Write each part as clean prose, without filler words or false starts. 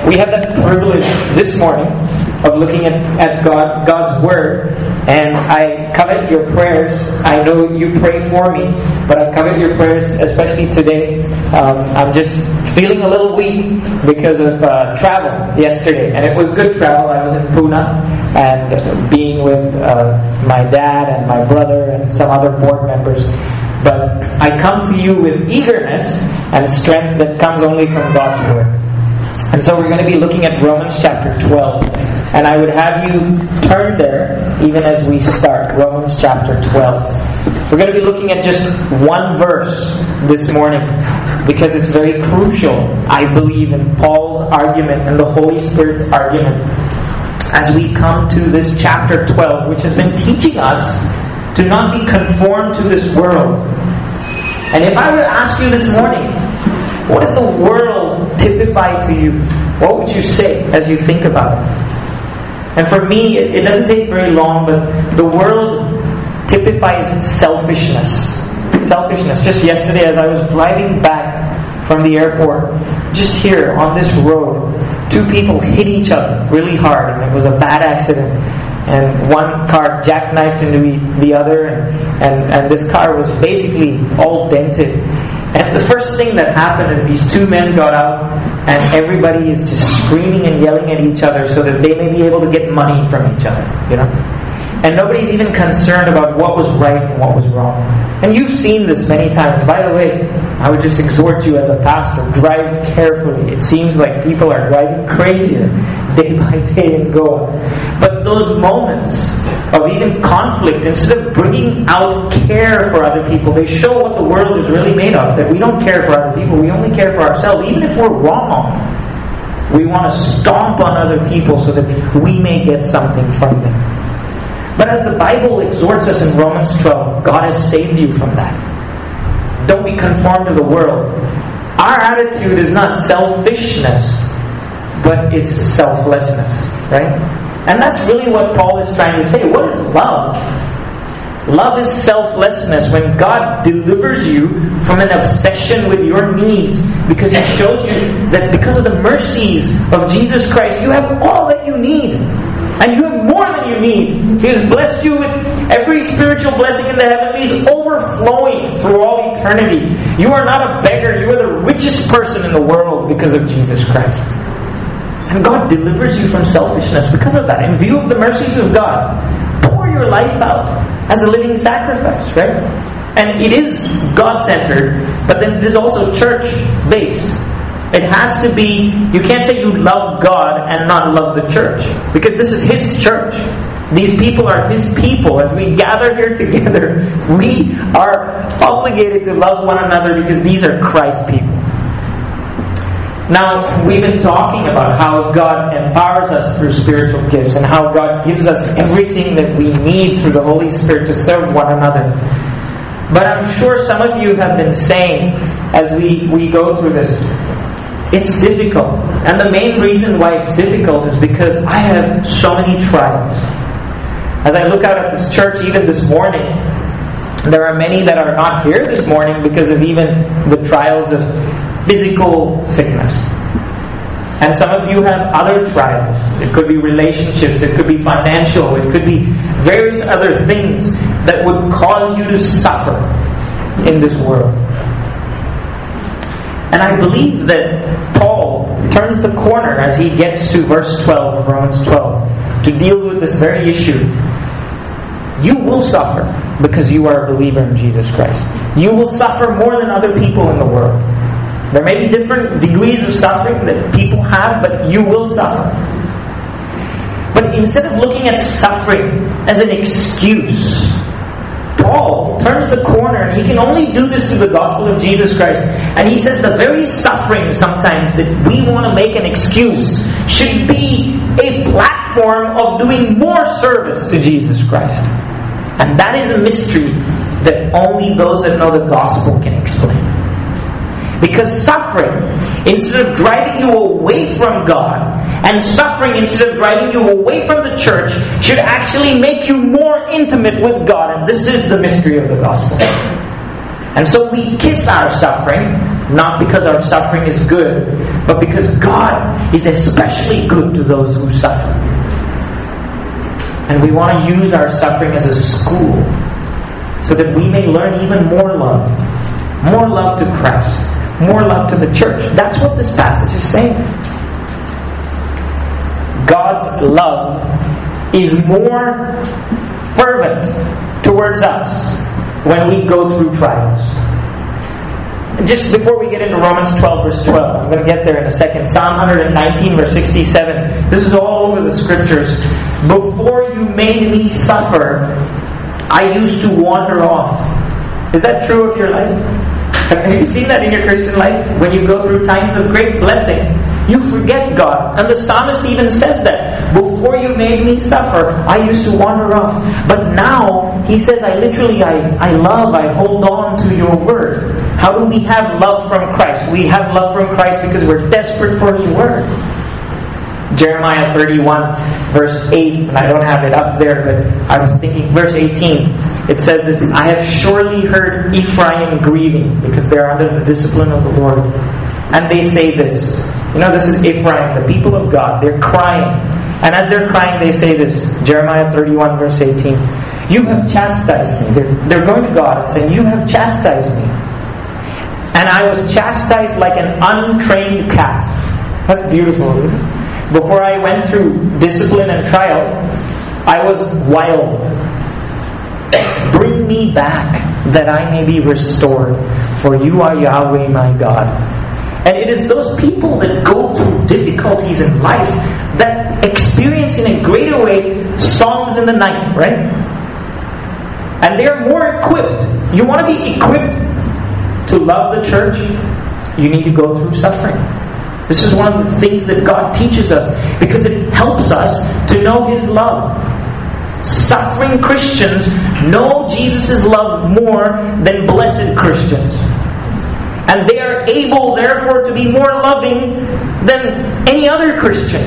We have the privilege this morning of looking at God's Word, and I covet your prayers. I know you pray for me, but I covet your prayers, especially today. I'm just feeling a little weak because of travel yesterday, and it was good travel. I was in Pune and being with my dad and my brother and some other board members. But I come to you with eagerness and strength that comes only from God's Word. And so we're going to be looking at Romans chapter 12. And I would have you turn there even as we start. Romans chapter 12. We're going to be looking at just one verse this morning because it's very crucial, I believe, in Paul's argument and the Holy Spirit's argument as we come to this chapter 12, which has been teaching us to not be conformed to this world. And if I were to ask you this morning, what does the world typify to you? What would you say as you think about it? And for me, it doesn't take very long, but the world typifies selfishness. Selfishness. Just yesterday as I was driving back from the airport, just here on this road, two people hit each other really hard, and it was a bad accident. And one car jackknifed into the other, and this car was basically all dented. And the first thing that happened is these two men got out, and everybody is just screaming and yelling at each other so that they may be able to get money from each other, And nobody's even concerned about what was right and what was wrong. And you've seen this many times. By the way, I would just exhort you as a pastor, drive carefully. It seems like people are driving crazier day by day in Goa. But those moments of even conflict, instead of bringing out care for other people, they show what the world is really made of. That we don't care for other people, we only care for ourselves. Even if we're wrong, we want to stomp on other people so that we may get something from them. But as the Bible exhorts us in Romans 12, God has saved you from that. Don't be conformed to the world. Our attitude is not selfishness, but it's selflessness, right? And that's really what Paul is trying to say. What is love? Love is selflessness when God delivers you from an obsession with your needs, because He shows you that because of the mercies of Jesus Christ, you have all that you need. And you have more than you need. He has blessed you with every spiritual blessing in the heavenlies, overflowing through all eternity. You are not a beggar. You are the richest person in the world because of Jesus Christ. And God delivers you from selfishness because of that. In view of the mercies of God, pour your life out as a living sacrifice, right? And it is God-centered, but then it is also church-based. It has to be, you can't say you love God and not love the church. Because this is His church. These people are His people. As we gather here together, we are obligated to love one another because these are Christ's people. Now, we've been talking about how God empowers us through spiritual gifts and how God gives us everything that we need through the Holy Spirit to serve one another. But I'm sure some of you have been saying, as we go through this, it's difficult. And the main reason why it's difficult is because I have so many trials. As I look out at this church, even this morning, there are many that are not here this morning because of even the trials of physical sickness. And some of you have other trials. It could be relationships, it could be financial, it could be various other things that would cause you to suffer in this world. And I believe that Paul turns the corner as he gets to verse 12 of Romans 12 to deal with this very issue. You will suffer because you are a believer in Jesus Christ. You will suffer more than other people in the world. There may be different degrees of suffering that people have, but you will suffer. But instead of looking at suffering as an excuse, Paul turns the corner, and he can only do this through the gospel of Jesus Christ. And he says the very suffering sometimes that we want to make an excuse should be a platform of doing more service to Jesus Christ. And that is a mystery that only those that know the gospel can explain. Because suffering, instead of driving you away from God, and suffering, instead of driving you away from the church, should actually make you more intimate with God. And this is the mystery of the gospel. And so we kiss our suffering, not because our suffering is good, but because God is especially good to those who suffer. And we want to use our suffering as a school so that we may learn even more love. More love to Christ. More love to the church. That's what this passage is saying. God's love is more fervent towards us when we go through trials. And just before we get into Romans 12 verse 12, I'm going to get there in a second. Psalm 119 verse 67. This is all over the scriptures. Before you made me suffer, I used to wander off. Is that true of your life? Have you seen that in your Christian life? When you go through times of great blessing, you forget God. And the psalmist even says that. Before you made me suffer, I used to wander off. But now, he says, I hold on to your word. How do we have love from Christ? We have love from Christ because we're desperate for His word. Jeremiah 31 verse 8, and I don't have it up there, but I was thinking, verse 18, it says this, I have surely heard Ephraim grieving because they are under the discipline of the Lord. And they say this, this is Ephraim, the people of God, they're crying. And as they're crying, they say this, Jeremiah 31 verse 18, you have chastised me. They're going to God and saying, you have chastised me. And I was chastised like an untrained calf. That's beautiful, isn't it? Before I went through discipline and trial, I was wild. Bring me back that I may be restored, for you are Yahweh my God. And it is those people that go through difficulties in life that experience in a greater way songs in the night, right? And they're more equipped. You want to be equipped to love the church? You need to go through suffering. This is one of the things that God teaches us because it helps us to know His love. Suffering Christians know Jesus' love more than blessed Christians. And they are able, therefore, to be more loving than any other Christian.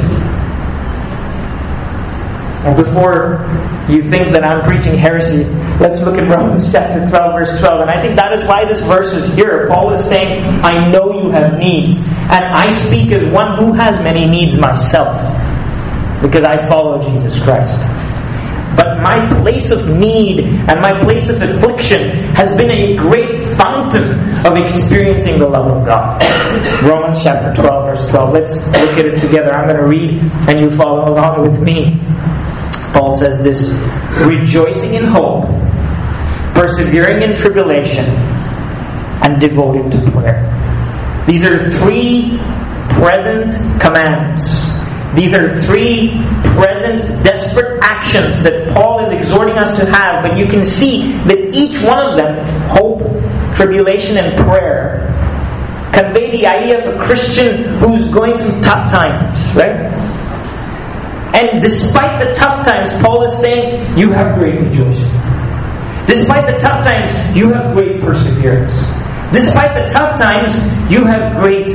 And before you think that I'm preaching heresy, let's look at Romans chapter 12, verse 12. And I think that is why this verse is here. Paul is saying, I know you have needs. And I speak as one who has many needs myself. Because I follow Jesus Christ. But my place of need and my place of affliction has been a great fountain of experiencing the love of God. Romans chapter 12, verse 12. Let's look at it together. I'm going to read and you follow along with me. Paul says this, rejoicing in hope, persevering in tribulation, and devoted to prayer. These are three present commands. These are three present desperate actions that Paul is exhorting us to have. But you can see that each one of them, hope, tribulation, and prayer, convey the idea of a Christian who's going through tough times, right? And despite the tough times, Paul is saying, you have great rejoicing. Despite the tough times, you have great perseverance. Despite the tough times, you have great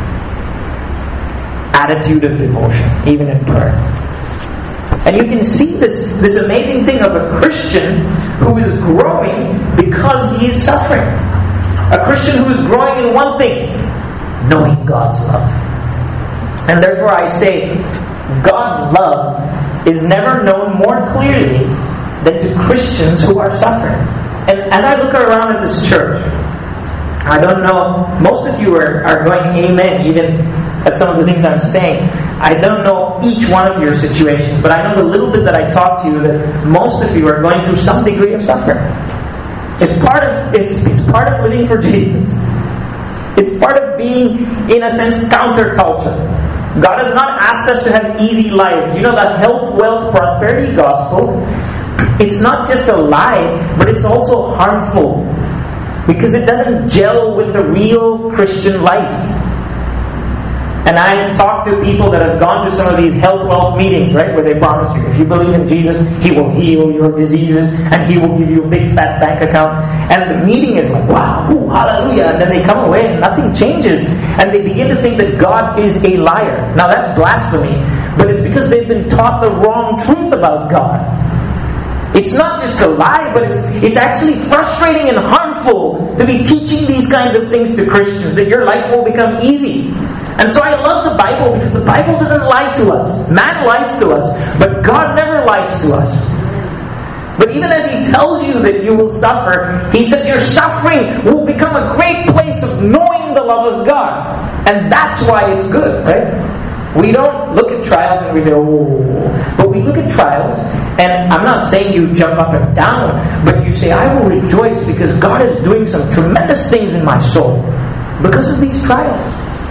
attitude of devotion, even in prayer. And you can see this amazing thing of a Christian who is growing because he is suffering. A Christian who is growing in one thing, knowing God's love. And therefore I say, God's love is never known more clearly than to Christians who are suffering. And as I look around at this church, I don't know, most of you are going amen even at some of the things I'm saying. I don't know each one of your situations, but I know the little bit that I talk to you that most of you are going through some degree of suffering. It's part of living for Jesus. It's part of being, in a sense, counterculture. God has not asked us to have easy lives. You know, that health, wealth, prosperity gospel, it's not just a lie, but it's also harmful. Because it doesn't gel with the real Christian life. And I've talked to people that have gone to some of these health wealth meetings, right, where they promise you, if you believe in Jesus, He will heal your diseases and He will give you a big fat bank account. And the meeting is like, wow, ooh, hallelujah. And then they come away and nothing changes. And they begin to think that God is a liar. Now that's blasphemy, but it's because they've been taught the wrong truth about God. It's not just a lie, but it's actually frustrating and harmful helpful to be teaching these kinds of things to Christians, that your life will become easy. And so I love the Bible because the Bible doesn't lie to us. Man lies to us, but God never lies to us. But even as He tells you that you will suffer, He says your suffering will become a great place of knowing the love of God. And that's why it's good, right? We don't look at trials and we say, oh. But we look at trials, and I'm not saying you jump up and down, but you say, I will rejoice because God is doing some tremendous things in my soul because of these trials.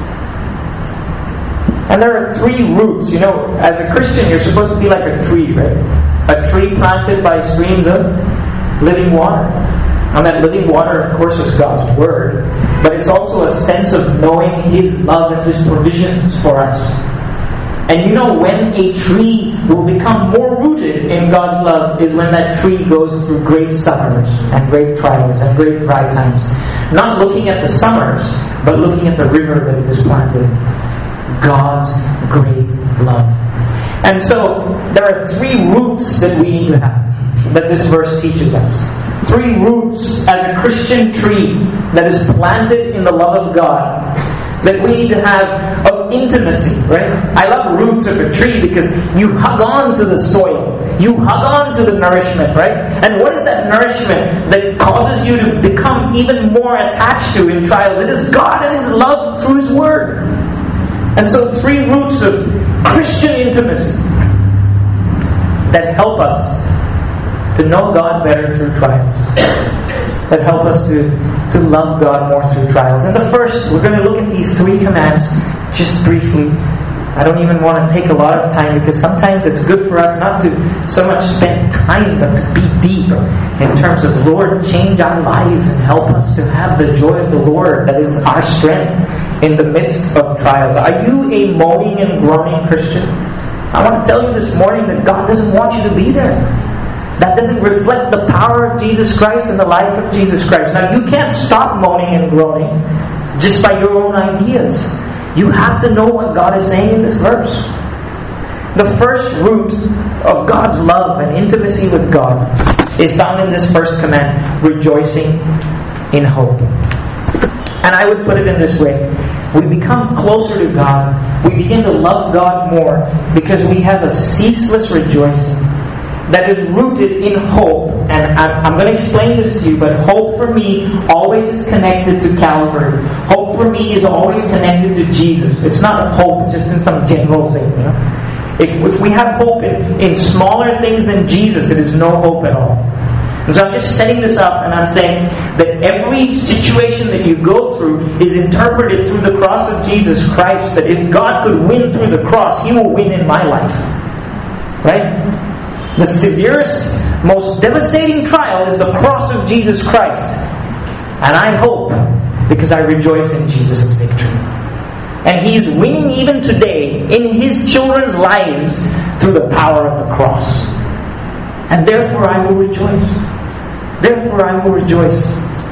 And there are 3 roots. You know, as a Christian, you're supposed to be like a tree, right? A tree planted by streams of living water. And that living water, of course, is God's Word. But it's also a sense of knowing His love and His provisions for us. And you know when a tree will become more rooted in God's love is when that tree goes through great summers and great trials and great dry times. Not looking at the summers, but looking at the river that it is planted. God's great love. And so there are 3 roots that we need to have, that this verse teaches us. 3 roots as a Christian tree that is planted in the love of God, that we need to have of intimacy, right? I love roots of a tree because you hug on to the soil. You hug on to the nourishment, right? And what is that nourishment that causes you to become even more attached to in trials? It is God and His love through His Word. And so 3 roots of Christian intimacy that help us to know God better through trials. That help us to love God more through trials. And the first, we're going to look at these 3 commands just briefly. I don't even want to take a lot of time because sometimes it's good for us not to so much spend time but to be deep in terms of, Lord, change our lives and help us to have the joy of the Lord that is our strength in the midst of trials. Are you a moaning and groaning Christian? I want to tell you this morning that God doesn't want you to be there. That doesn't reflect the power of Jesus Christ and the life of Jesus Christ. Now, you can't stop moaning and groaning just by your own ideas. You have to know what God is saying in this verse. The first root of God's love and intimacy with God is found in this first command, rejoicing in hope. And I would put it in this way. We become closer to God. We begin to love God more because we have a ceaseless rejoicing that is rooted in hope. And I'm going to explain this to you, but hope for me always is connected to Calvary. Hope for me is always connected to Jesus. It's not a hope just in some general thing, you know. If we have hope in smaller things than Jesus, it is no hope at all. And so I'm just setting this up and I'm saying that every situation that you go through is interpreted through the cross of Jesus Christ. That if God could win through the cross, He will win in my life. Right? The severest, most devastating trial is the cross of Jesus Christ. And I hope, because I rejoice in Jesus' victory. And He is winning even today in His children's lives through the power of the cross. And therefore I will rejoice. Therefore I will rejoice.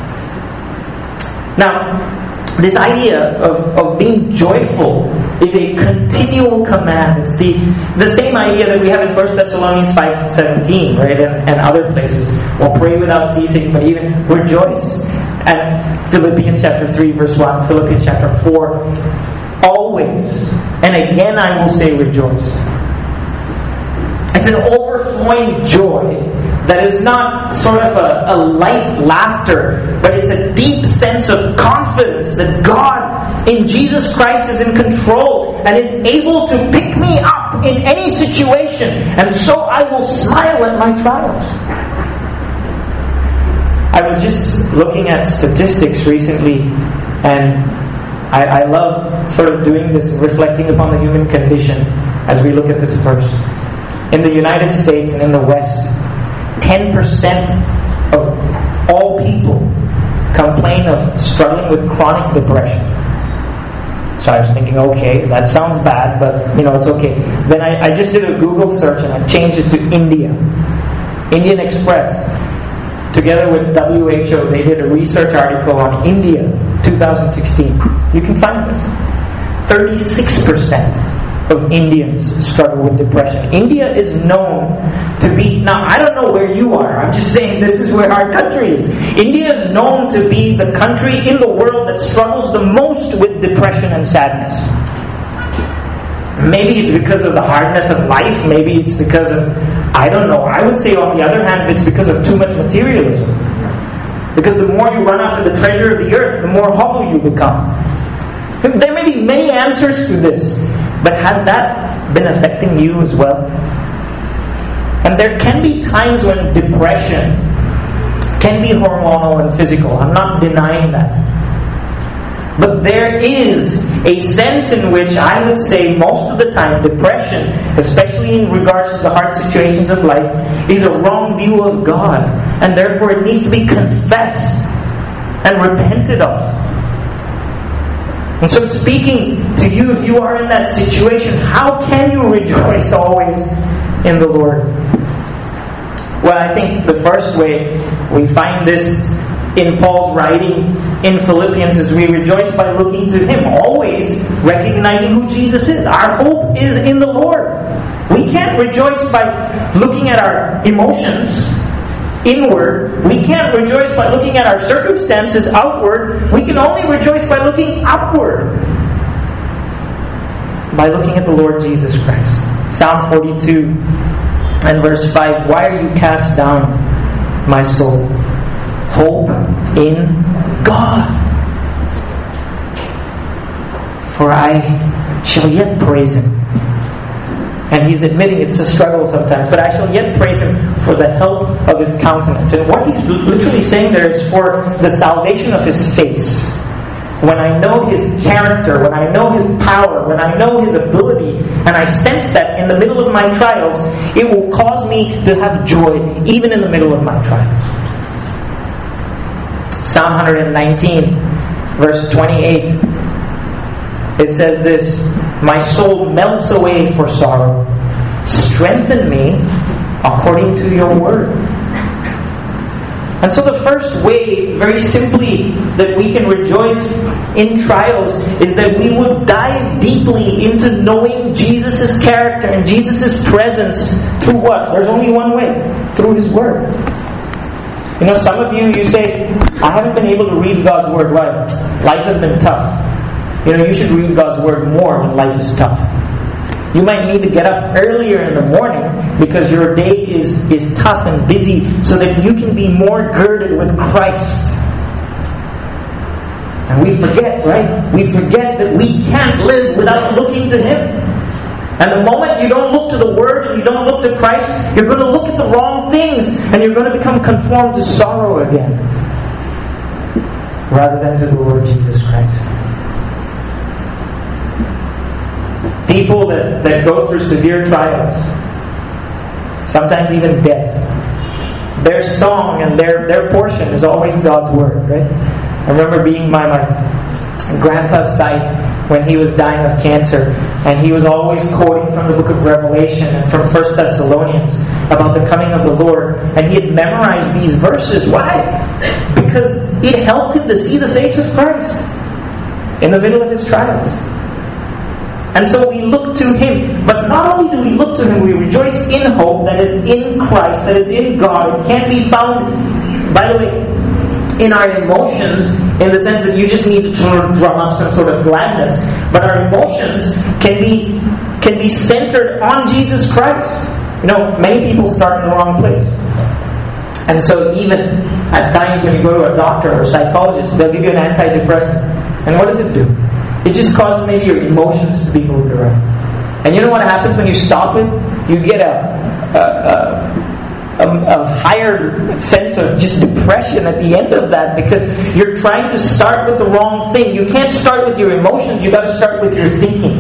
Now, this idea of being joyful is a continual command. It's the same idea that we have in 1 Thessalonians 5:17, right? And other places. Well, pray without ceasing, but even rejoice. And Philippians chapter 3, verse 1, Philippians chapter 4. Always. And again I will say rejoice. It's an overflowing joy that is not sort of a light laughter, but it's a deep sense of confidence that God in Jesus Christ is in control and is able to pick me up in any situation. And so I will smile at my trials. I was just looking at statistics recently, and I love sort of doing this, reflecting upon the human condition as we look at this verse. In the United States and in the West, 10% of all people complain of struggling with chronic depression. So I was thinking, okay, that sounds bad, but it's okay. Then I just did a Google search and I changed it to India. Indian Express, together with WHO, they did a research article on India, 2016. You can find this. 36% of Indians struggle with depression. India is known to be... Now, I don't know where you are. I'm just saying this is where our country is. India is known to be the country in the world that struggles the most with depression and sadness. Maybe it's because of the hardness of life. Maybe it's because of... I don't know. I would say, on the other hand, it's because of too much materialism. Because the more you run after the treasure of the earth, the more hollow you become. There may be many answers to this, but has that been affecting you as well? And there can be times when depression can be hormonal and physical. I'm not denying that. But there is a sense in which I would say most of the time depression, especially in regards to the hard situations of life, is a wrong view of God. And therefore it needs to be confessed and repented of. And so speaking to you, if you are in that situation, how can you rejoice always in the Lord? Well, I think the first way we find this in Paul's writing in Philippians is we rejoice by looking to Him, always recognizing who Jesus is. Our hope is in the Lord. We can't rejoice by looking at our emotions inward. We can't rejoice by looking at our circumstances outward. We can only rejoice by looking upward, by looking at the Lord Jesus Christ. Psalm 42 and verse 5, why are you cast down, my soul? Hope in God. For I shall yet praise Him. And he's admitting it's a struggle sometimes, but I shall yet praise Him for the help of His countenance. And what he's literally saying there is for the salvation of His face. When I know His character, when I know His power, when I know His ability, and I sense that in the middle of my trials, it will cause me to have joy even in the middle of my trials. Psalm 119, verse 28. It says this, my soul melts away for sorrow. Strengthen me according to your word. And so the first way, very simply, that we can rejoice in trials is that we would dive deeply into knowing Jesus' character and Jesus' presence through what? There's only one way. Through His word. You know, some of you say, I haven't been able to read God's word. Why? Life has been tough. You know, you should read God's word more when life is tough. You might need to get up earlier in the morning because your day is tough and busy so that you can be more girded with Christ. And we forget, right? We forget that we can't live without looking to Him. And the moment you don't look to the Word and you don't look to Christ, you're going to look at the wrong things and you're going to become conformed to sorrow again, rather than to the Lord Jesus Christ. People that go through severe trials, sometimes even death, their song and their portion is always God's Word, right? I remember being by my grandpa's side when he was dying of cancer, and he was always quoting from the book of Revelation and from 1 Thessalonians about the coming of the Lord, and he had memorized these verses. Why? Because it helped him to see the face of Christ in the middle of his trials. And so we look to Him. But not only do we look to Him, we rejoice in hope that is in Christ, that is in God. It can't be found, by the way, in our emotions, in the sense that you just need to sort of drum up some sort of gladness. But our emotions can be centered on Jesus Christ. You know, many people start in the wrong place. And so even at times when you go to a doctor or a psychologist, they'll give you an antidepressant. And what does it do? It just causes maybe your emotions to be moved around. And you know what happens when you stop it? You get a higher sense of just depression at the end of that, because you're trying to start with the wrong thing. You can't start with your emotions, you've got to start with your thinking.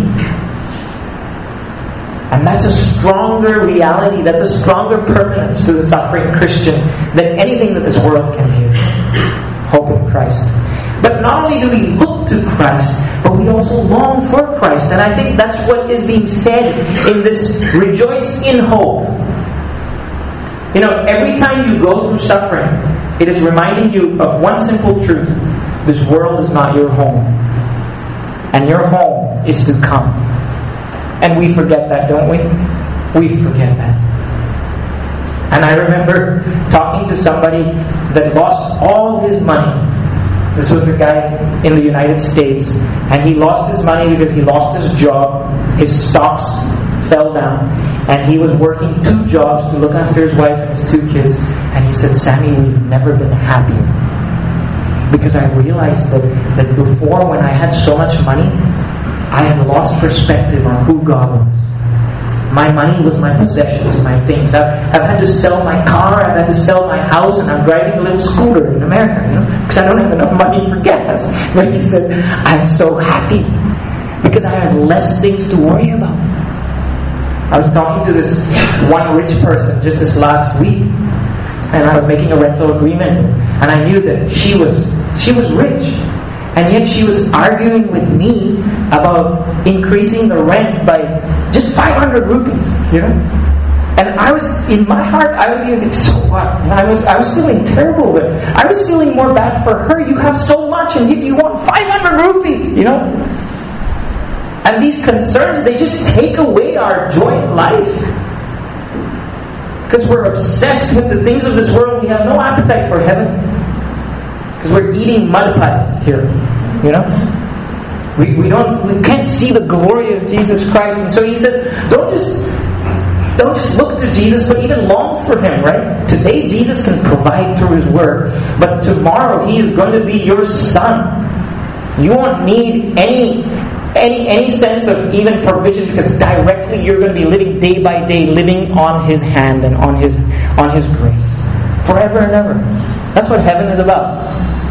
And that's a stronger reality, that's a stronger permanence to the suffering Christian than anything that this world can give. Hope in Christ. But not only do we look to Christ, but we also long for Christ. And I think that's what is being said in this rejoice in hope. You know, every time you go through suffering, it is reminding you of one simple truth. This world is not your home. And your home is to come. And we forget that, don't we? We forget that. And I remember talking to somebody that lost all his money. This was a guy in the United States, and he lost his money because he lost his job. His stocks fell down, and he was working 2 jobs to look after his wife and his 2 kids. And he said, "Sammy, we've never been happier. Because I realized that before, when I had so much money, I had lost perspective on who God was. My money was my possessions, my things. I've had to sell my car, I've had to sell my house, and I'm driving a little scooter in America, because I don't have enough money for gas." But he says, "I'm so happy because I have less things to worry about." I was talking to this one rich person just this last week, and I was making a rental agreement, and I knew that she was rich. And yet she was arguing with me about increasing the rent by just 500 rupees, And I was, in my heart, I was even thinking, so what? And I was feeling terrible, but I was feeling more bad for her. You have so much and yet you want 500 rupees, And these concerns, they just take away our joy in life. Because we're obsessed with the things of this world, we have no appetite for heaven. Because we're eating mud pies here, We can't see the glory of Jesus Christ. And so he says, don't just look to Jesus, but even long for Him, right? Today Jesus can provide through His Word, but tomorrow He is going to be your son. You won't need any sense of even provision, because directly you're going to be living day by day, living on His hand and on His grace, forever and ever. That's what heaven is about.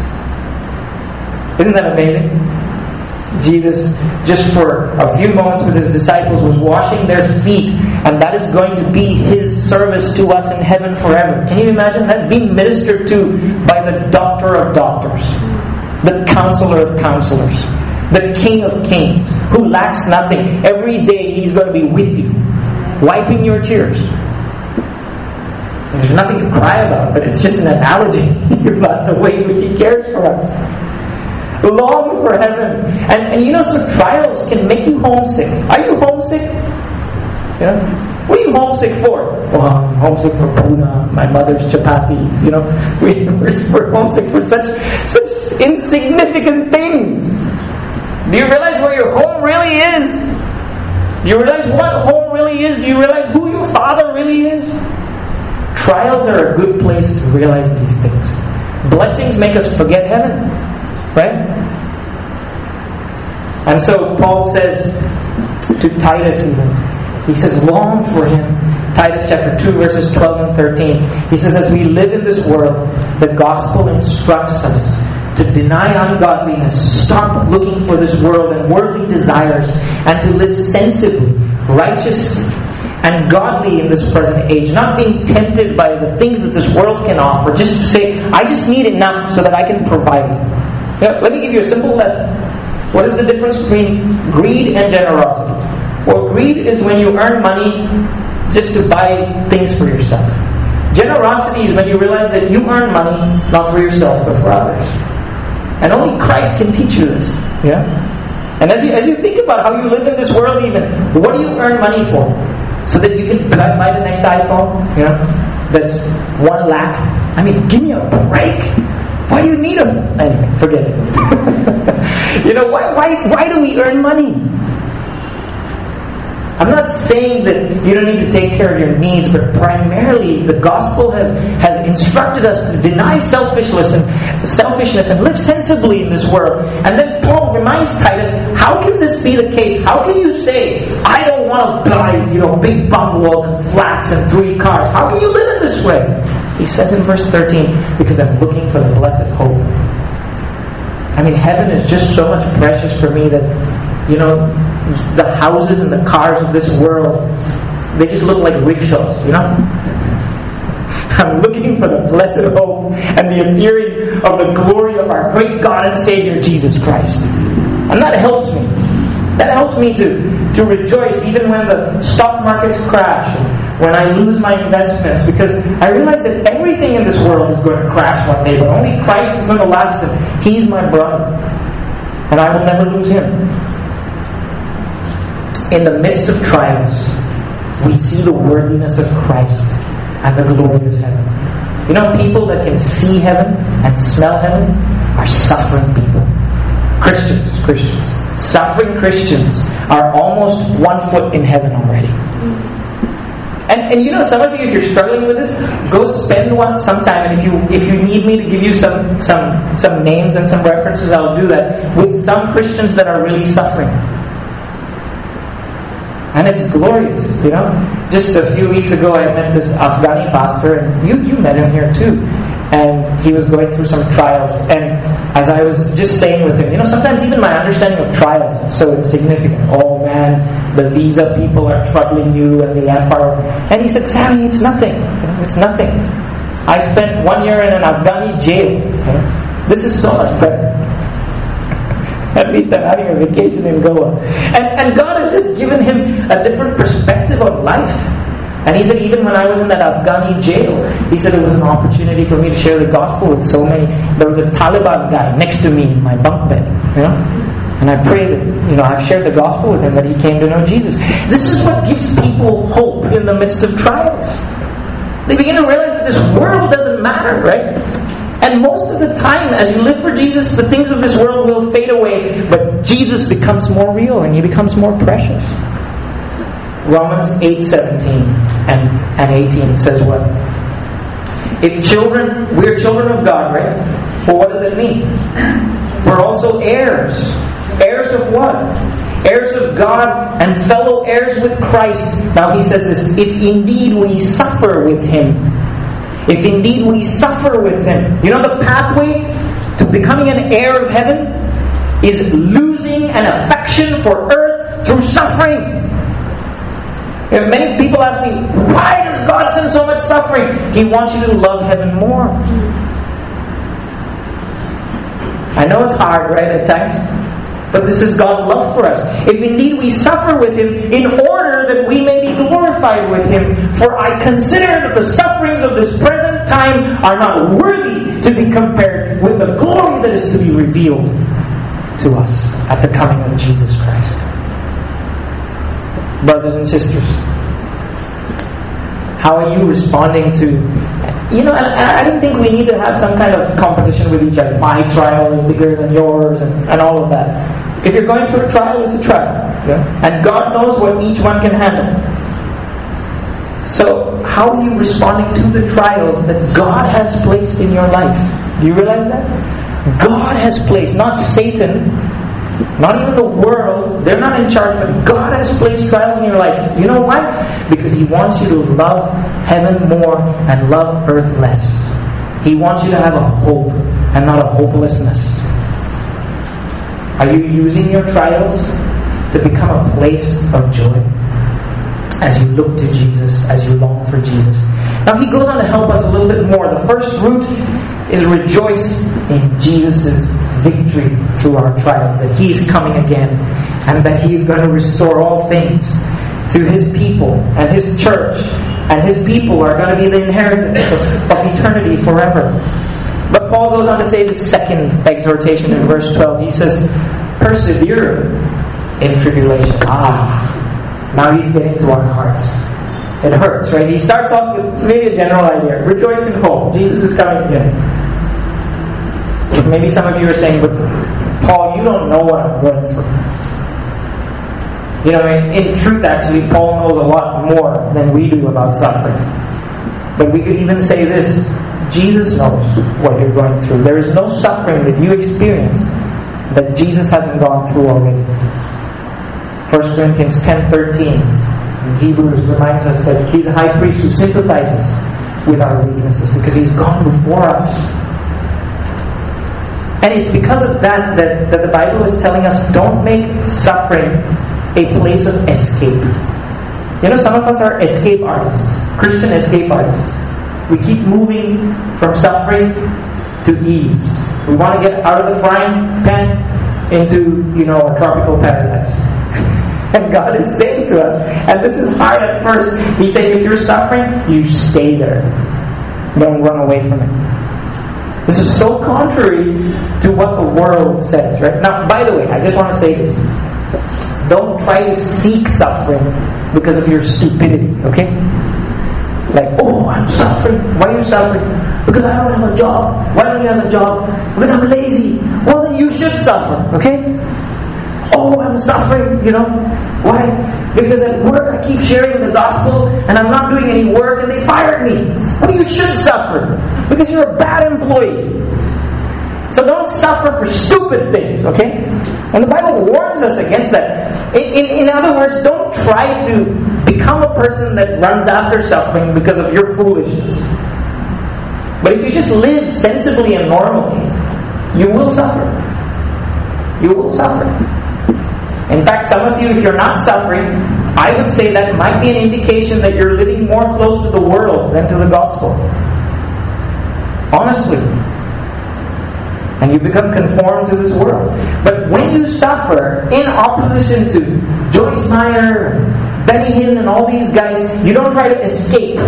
Isn't that amazing? Jesus, just for a few moments with His disciples, was washing their feet, and that is going to be His service to us in heaven forever. Can you imagine that? Being ministered to by the doctor of doctors, the counselor of counselors, the King of kings, who lacks nothing. Every day He's going to be with you, wiping your tears. There's nothing to cry about, but it's just an analogy about the way in which He cares for us. Long for heaven. And some trials can make you homesick. Are you homesick? What are you homesick for? Well, I'm homesick for Puna, my mother's chapatis. We're homesick for such insignificant things. Do you realize where your home really is? Do you realize what home really is? Do you realize who your Father really is? Trials are a good place to realize these things. Blessings make us forget heaven, right? And so Paul says to Titus even, he says, long for Him. Titus chapter 2 verses 12 and 13. He says, as we live in this world, the gospel instructs us to deny ungodliness, stop looking for this world and worldly desires, and to live sensibly, righteously, and godly in this present age, not being tempted by the things that this world can offer, just to say, I just need enough so that I can provide. Let me give you a simple lesson. What is the difference between greed and generosity? Well, greed is when you earn money just to buy things for yourself. Generosity is when you realize that you earn money not for yourself but for others. And only Christ can teach you this. And as you think about how you live in this world even, what do you earn money for? So that you can buy the next iPhone, that's 1 lakh. I mean, give me a break. Why do you need them? Anyway, forget it. Why do we earn money? I'm not saying that you don't need to take care of your needs, but primarily the gospel has instructed us to deny selfishness and live sensibly in this world. And then Paul reminds Titus, how can this be the case? How can you say, I don't want to buy big bungalows and flats and 3 cars? How can you live in this way? He says in verse 13, because I'm looking for the blessed hope. I mean, heaven is just so much precious for me that, the houses and the cars of this world, they just look like rickshaws, I'm looking for the blessed hope and the appearing of the glory of our great God and Savior, Jesus Christ. And that helps me. That helps me to rejoice even when the stock markets crash, when I lose my investments, because I realize that everything in this world is going to crash one day, but only Christ is going to last, and He's my brother. And I will never lose Him. In the midst of trials, we see the worthiness of Christ. and the glory of heaven. You know, people that can see heaven and smell heaven are suffering people. Christians. Suffering Christians are almost 1 foot in heaven already. And you know, some of you, if you're struggling with this, go spend some time. And if you need me to give you some names and some references, I'll do that with some Christians that are really suffering. And it's glorious, you know. Just a few weeks ago, I met this Afghani pastor, and you met him here too. And he was going through some trials. And as I was just saying with him, you know, sometimes even my understanding of trials is so insignificant. Oh man, the visa people are troubling you, and the FR. And he said, Sammy, it's nothing. You know, it's nothing. I spent 1 year in an Afghani jail. You know? This is so much better. At least I'm having a vacation in Goa. And God has just given him a different perspective of life. And he said, even when I was in that Afghani jail, he said it was an opportunity for me to share the gospel with so many. There was a Taliban guy next to me in my bunk bed, you know. And I pray that, you know, I've shared the gospel with him, that he came to know Jesus. This is what gives people hope in the midst of trials. They begin to realize that this world doesn't matter, right? And most of the time, as you live for Jesus, the things of this world will fade away, but Jesus becomes more real and he becomes more precious. Romans 8:17 and 18 says what? We're children of God, right? Well, what does it mean? We're also heirs. Heirs of what? Heirs of God and fellow heirs with Christ. Now he says this, if indeed we suffer with him. If indeed we suffer with him. You know the pathway to becoming an heir of heaven is losing an affection for earth through suffering. And many people ask me, why does God send so much suffering? He wants you to love heaven more. I know it's hard, right, at times? But this is God's love for us. If indeed we suffer with him, in order that we may be glorified with him. For I consider that the sufferings of this present time are not worthy to be compared with the glory that is to be revealed to us at the coming of Jesus Christ. Brothers and sisters, how are you responding to... You know, I don't think we need to have some kind of competition with each other. My trial is bigger than yours and all of that. If you're going through a trial, it's a trial. Yeah? And God knows what each one can handle. So, how are you responding to the trials that God has placed in your life? Do you realize that? God has placed, not Satan, not even the world, they're not in charge, but God has placed trials in your life. You know why? Because He wants you to love heaven more and love earth less. He wants you to have a hope and not a hopelessness. Are you using your trials to become a place of joy? As you look to Jesus, as you long for Jesus. Now He goes on to help us a little bit more. The first root is rejoice in Jesus' victory through our trials, that He is coming again and that He is going to restore all things to His people and His church, and His people are going to be the inheritance of eternity forever. But Paul goes on to say the second exhortation in verse 12. He says, persevere in tribulation. Now he's getting to our hearts. It hurts, right? He starts off with maybe a general idea. Rejoice in hope. Jesus is coming again. Maybe some of you are saying, but Paul, you don't know what I'm going through. You know, in truth, actually, Paul knows a lot more than we do about suffering. But we could even say this, Jesus knows what you're going through. There is no suffering that you experience that Jesus hasn't gone through already. 1 Corinthians 10:13 in Hebrews reminds us that He's a high priest who sympathizes with our weaknesses because He's gone before us. And it's because of that the Bible is telling us, don't make suffering a place of escape. You know, some of us are escape artists, Christian escape artists. We keep moving from suffering to ease. We want to get out of the frying pan into, a tropical paradise. And God is saying to us, and this is hard at first, He's saying, if you're suffering, you stay there. Don't run away from it. This is so contrary to what the world says, right? Now, by the way, I just want to say this. Don't try to seek suffering because of your stupidity, okay? Like, oh, I'm suffering. Why are you suffering? Because I don't have a job. Why don't you have a job? Because I'm lazy. Well, then you should suffer, okay? Oh, I'm suffering, Why? Because at work I keep sharing the gospel and I'm not doing any work and they fired me. Well, you should suffer because you're a bad employee. So don't suffer for stupid things, okay? And the Bible warns us against that. In other words, don't try to become a person that runs after suffering because of your foolishness. But if you just live sensibly and normally, you will suffer. You will suffer. In fact, some of you, if you're not suffering, I would say that might be an indication that you're living more close to the world than to the gospel. Honestly. And you become conformed to this world. But when you suffer in opposition to Joyce Meyer, Benny Hinn, and all these guys, you don't try to escape.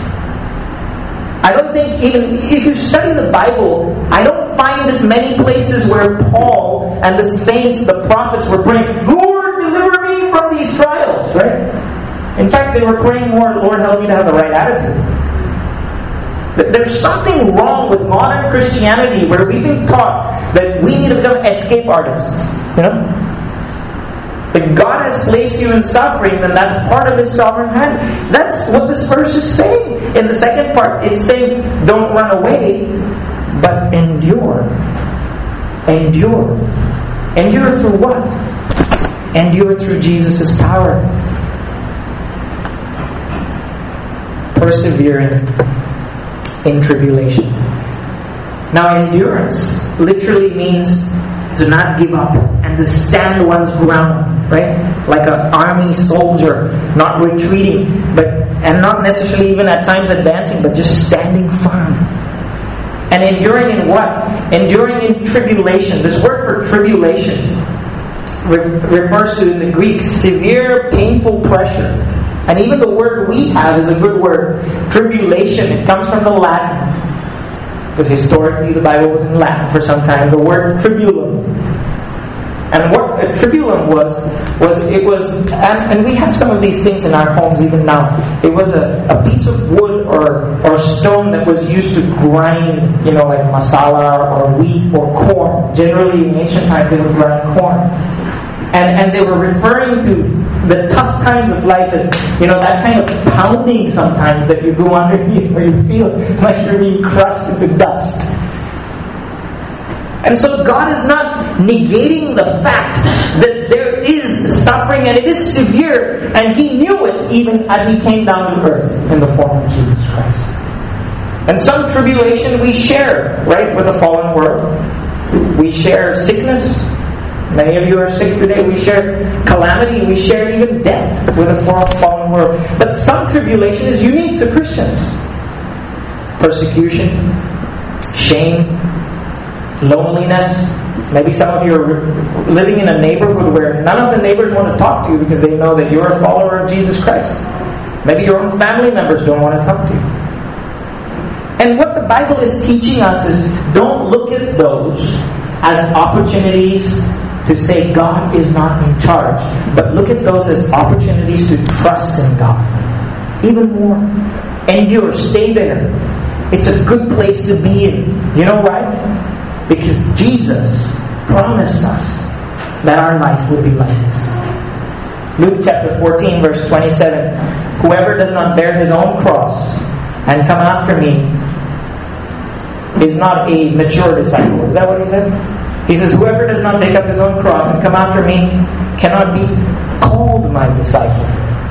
I don't think even, if you study the Bible, I don't find many places where Paul and the saints, the prophets were praying, Lord, deliver me from these trials, right? In fact, they were praying more, Lord, help me to have the right attitude. There's something wrong with modern Christianity where we've been taught that we need to become escape artists. If God has placed you in suffering, then that's part of His sovereign hand. That's what this verse is saying. In the second part, it's saying, don't run away, but endure. Endure. Endure through what? Endure through Jesus' power. Persevering in tribulation. Now, endurance literally means to not give up and to stand one's ground, right? Like an army soldier, not retreating, and not necessarily even at times advancing, but just standing firm. And enduring in what? Enduring in tribulation. This word for tribulation refers to, in the Greek, severe, painful pressure. And even the word we have is a good word. Tribulation. It comes from the Latin. Because historically the Bible was in Latin for some time. The word tribulum. And what a tribulum was and we have some of these things in our homes even now. It was a piece of wood or stone that was used to grind, like masala or wheat or corn. Generally in ancient times they would grind corn. And they were referring to the tough times of life as, that kind of pounding sometimes that you go underneath where you feel like you're being crushed into dust. And so God is not negating the fact that there is suffering and it is severe, and He knew it even as He came down to earth in the form of Jesus Christ. And some tribulation we share, right, with the fallen world. We share sickness. Many of you are sick today. We share calamity. We share even death with a fallen world. But some tribulation is unique to Christians. Persecution, shame, loneliness. Maybe some of you are living in a neighborhood where none of the neighbors want to talk to you because they know that you're a follower of Jesus Christ. Maybe your own family members don't want to talk to you. And what the Bible is teaching us is, don't look at those as opportunities to say God is not in charge, but look at those as opportunities to trust in God. Even more. Endure, stay there. It's a good place to be in. You know why? Because Jesus promised us that our life would be like this. Luke chapter 14 verse 27. Whoever does not bear his own cross and come after me is not a mature disciple. Is that what he said? He says, whoever does not take up his own cross and come after me cannot be called my disciple.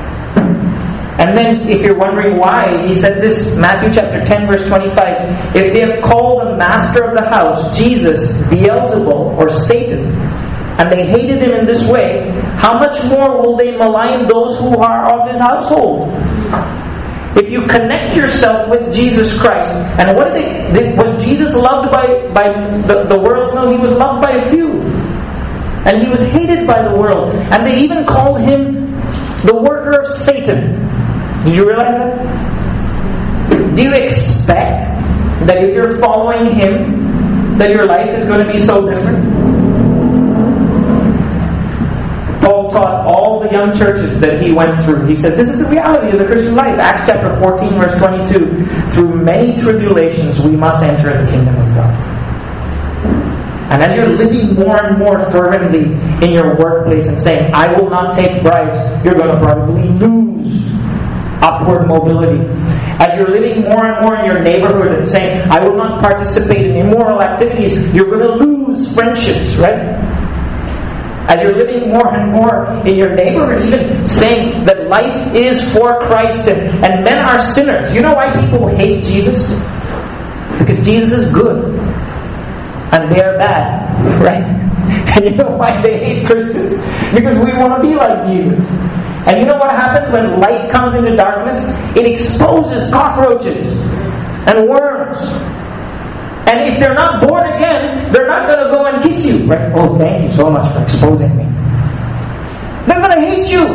And then, if you're wondering why, he said this, Matthew chapter 10, verse 25, if they have called the master of the house, Jesus, Beelzebul, or Satan, and they hated him in this way, how much more will they malign those who are of his household? If you connect yourself with Jesus Christ, and what was Jesus loved by the world? No, He was loved by a few. And He was hated by the world. And they even called Him the worker of Satan. Did you realize that? Do you expect that if you're following Him, that your life is going to be so different? Paul taught all the young churches that he went through. He said, this is the reality of the Christian life. Acts chapter 14, verse 22. Through many tribulations we must enter the kingdom of God. And as you're living more and more fervently in your workplace and saying, I will not take bribes, you're going to probably lose upward mobility. As you're living more and more in your neighborhood and saying, I will not participate in immoral activities, you're going to lose friendships, right? As you're living more and more in your neighborhood, even saying that life is for Christ and men are sinners. You know why people hate Jesus? Because Jesus is good and they are bad, right? And you know why they hate Christians? Because we want to be like Jesus. And you know what happens when light comes into darkness? It exposes cockroaches and worms. And if they're not born again, they're not going to go and kiss you, right? Oh, thank you so much for exposing me. They're going to hate you.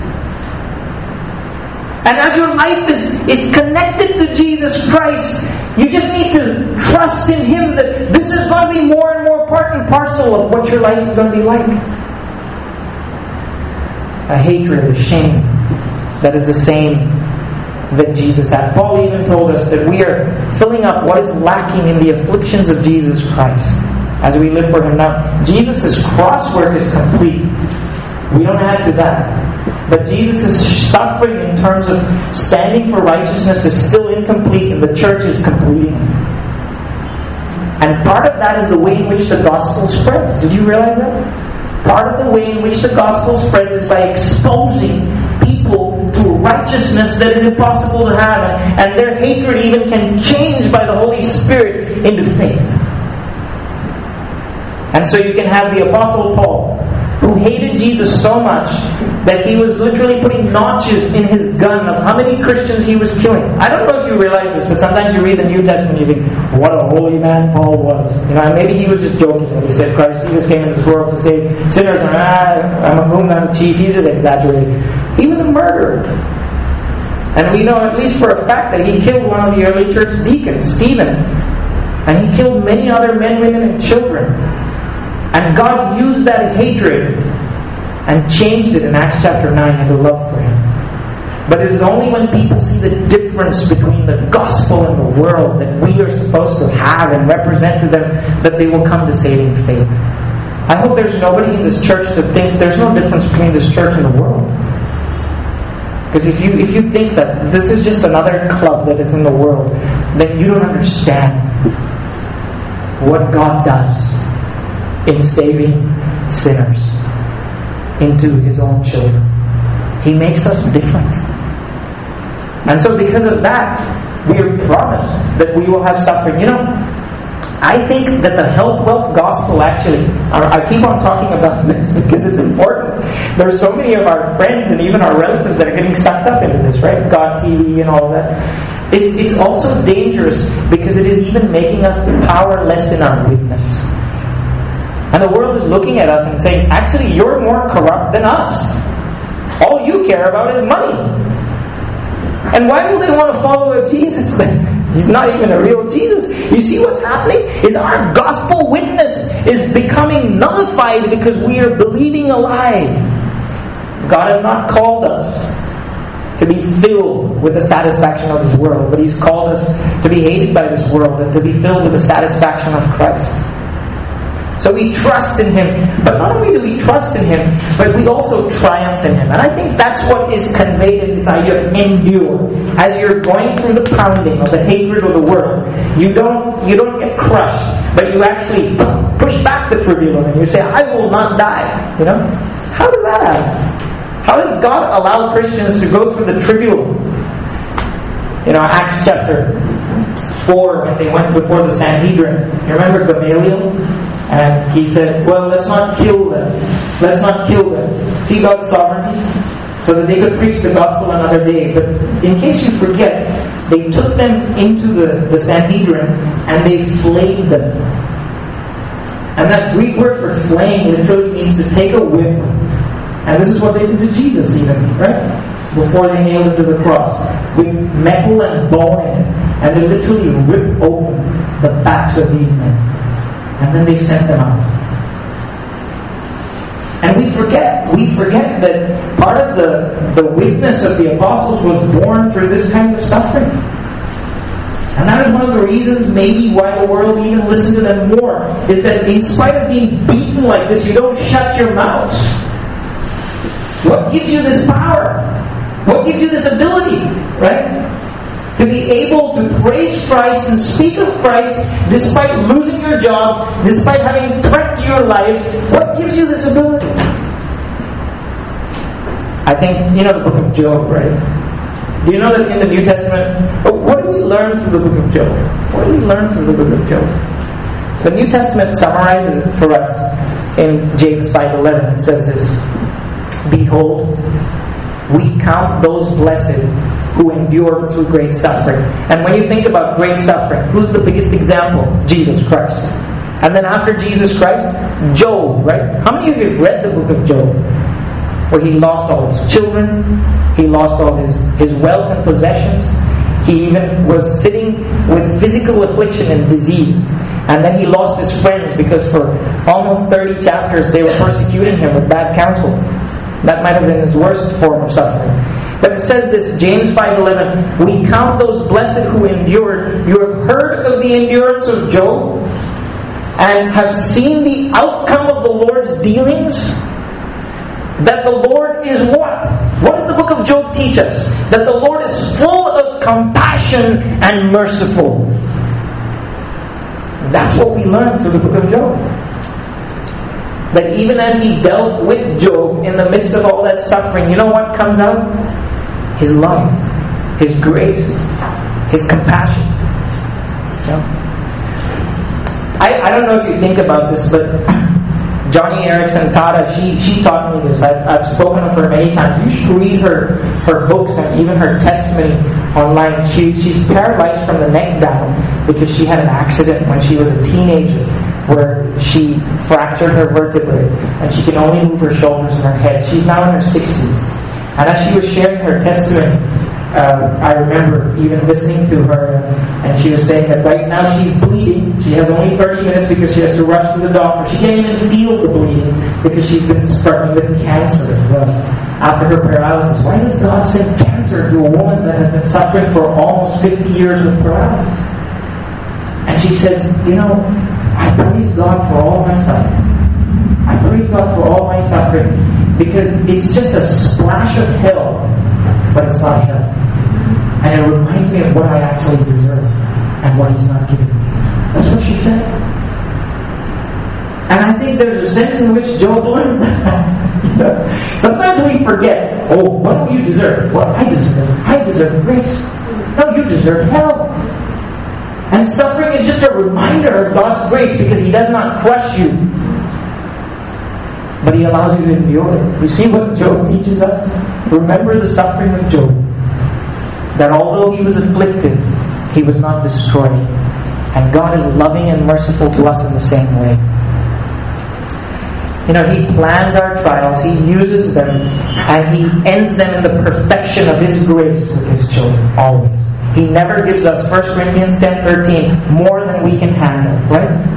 And as your life is connected to Jesus Christ, you just need to trust in Him that this is going to be more and more part and parcel of what your life is going to be like. A hatred, a shame, that is the same that Jesus had. Paul even told us that we are filling up what is lacking in the afflictions of Jesus Christ as we live for Him. Now, Jesus' cross work is complete. We don't add to that. But Jesus' suffering in terms of standing for righteousness is still incomplete, and the church is completing it. And part of that is the way in which the gospel spreads. Did you realize that? Part of the way in which the gospel spreads is by exposing people to righteousness that is impossible to have, and their hatred even can change by the Holy Spirit into faith. And so you can have the Apostle Paul, who hated Jesus so much that he was literally putting notches in his gun of how many Christians he was killing. I don't know if you realize this, but sometimes you read the New Testament and you think, what a holy man Paul was. You know, and maybe he was just joking when he said Christ Jesus came into this world to save sinners, and I'm a moon, I'm a chief. He's just exaggerating. He was a murderer. And we know at least for a fact that he killed one of the early church deacons, Stephen. And he killed many other men, women, and children. And God used that hatred and changed it in Acts chapter 9 into love for Him. But it is only when people see the difference between the gospel and the world that we are supposed to have and represent to them that they will come to saving faith. I hope there's nobody in this church that thinks there's no difference between this church and the world. Because if you think that this is just another club that is in the world, then you don't understand what God does in saving sinners into His own children. He makes us different. And so because of that, we are promised that we will have suffering. You know, I think that the health wealth gospel actually, I keep on talking about this because it's important. There are so many of our friends and even our relatives that are getting sucked up into this, right? God TV and all of that. It's also dangerous because it is even making us powerless in our witness. And the world is looking at us and saying, actually, you're more corrupt than us. All you care about is money. And why do they want to follow a Jesus then? He's not even a real Jesus. You see what's happening? Is our gospel witness is becoming nullified because we are believing a lie. God has not called us to be filled with the satisfaction of this world, but He's called us to be hated by this world and to be filled with the satisfaction of Christ. So we trust in Him. But not only do we trust in Him, but we also triumph in Him. And I think that's what is conveyed in this idea of endure. As you're going through the pounding of the hatred of the world, you don't get crushed, but you actually push back the trivial and you say, I will not die. You know? How does that happen? How does God allow Christians to go through the trivial? You know, Acts chapter 4, when they went before the Sanhedrin, you remember Gamaliel? And he said, well, let's not kill them. Let's not kill them. See God's sovereignty? So that they could preach the gospel another day. But in case you forget, they took them into the Sanhedrin and they flayed them. And that Greek word for flaying literally means to take a whip. And this is what they did to Jesus even, right? Before they nailed him to the cross. With metal and bone in it. And they literally ripped open the backs of these men. And then they sent them out. And we forget that part of the witness of the apostles was born through this kind of suffering. And that is one of the reasons maybe why the world even listens to them more, is that in spite of being beaten like this, you don't shut your mouths. What gives you this power? What gives you this ability, right? To be able to praise Christ and speak of Christ despite losing your jobs, despite having threatened your lives. What gives you this ability? I think, you know the book of Job, right? Do you know that in the New Testament, what do we learn through the book of Job? What do we learn through the book of Job? The New Testament summarizes it for us in James 5:11. It says this: "Behold, we count those blessed who endure through great suffering." And when you think about great suffering, who's the biggest example? Jesus Christ. And then after Jesus Christ, Job, right? How many of you have read the book of Job? Where he lost all his children, he lost all his wealth and possessions. He even was sitting with physical affliction and disease. And then he lost his friends because for almost 30 chapters they were persecuting him with bad counsel. That might have been his worst form of suffering. But it says this, James 5:11, "We count those blessed who endured." You have heard of the endurance of Job and have seen the outcome of the Lord's dealings. That the Lord is what? What does the book of Job teach us? That the Lord is full of compassion and merciful. That's what we learn through the book of Job. That even as he dealt with Job in the midst of all that suffering, you know what comes out? His love, His grace, His compassion. You know? I don't know if you think about this, but Johnny Erickson Tata, she taught me this. I've spoken of her many times. You should read her books and even her testimony online. She's paralyzed from the neck down because she had an accident when she was a teenager where she fractured her vertebrae and she can only move her shoulders and her head. She's now in her 60s. And as she was sharing her testimony, I remember even listening to her, and she was saying that right now she's bleeding. She has only 30 minutes because she has to rush to the doctor. She can't even feel the bleeding because she's been struggling with cancer as well after her paralysis. Why does God send cancer to a woman that has been suffering for almost 50 years of paralysis? And she says, you know, I praise God for all my suffering. I praise God for all my suffering because it's just a splash of hell, but it's not hell. And it reminds me of what I actually deserve and what He's not giving me. That's what she said. And I think there's a sense in which Job learned that. You know? Sometimes we forget, oh, what do you deserve? Well, I deserve grace. No, you deserve hell. And suffering is just a reminder of God's grace because He does not crush you, but He allows you to endure it. You see what Job teaches us? Remember the suffering of Job. That although he was afflicted, he was not destroyed. And God is loving and merciful to us in the same way. You know, He plans our trials, He uses them, and He ends them in the perfection of His grace with His children, always. He never gives us, 1 Corinthians 10:13, more than we can handle, right?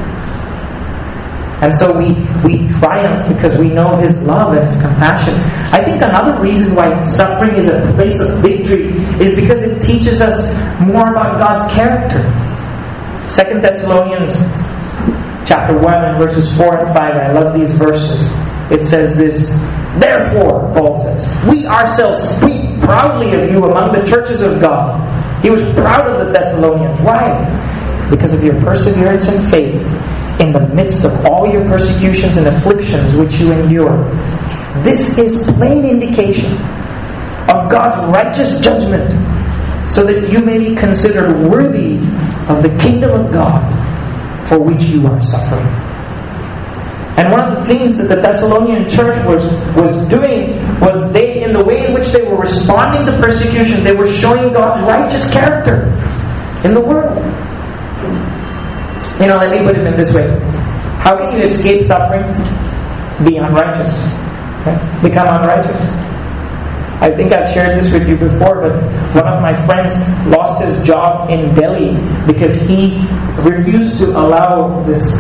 And so we triumph because we know His love and His compassion. I think another reason why suffering is a place of victory is because it teaches us more about God's character. 2 Thessalonians chapter 1 and verses 4 and 5. I love these verses. It says this, "Therefore," Paul says, "we ourselves speak proudly of you among the churches of God." He was proud of the Thessalonians. Why? Because of your perseverance and faith in the midst of all your persecutions and afflictions which you endure. This is plain indication of God's righteous judgment, so that you may be considered worthy of the kingdom of God for which you are suffering. And one of the things that the Thessalonian church was doing was they, in the way in which they were responding to persecution, they were showing God's righteous character in the world. You know, let me put it in this way. How can you escape suffering? Be unrighteous. Okay? Become unrighteous. I think I've shared this with you before, but one of my friends lost his job in Delhi because he refused to allow this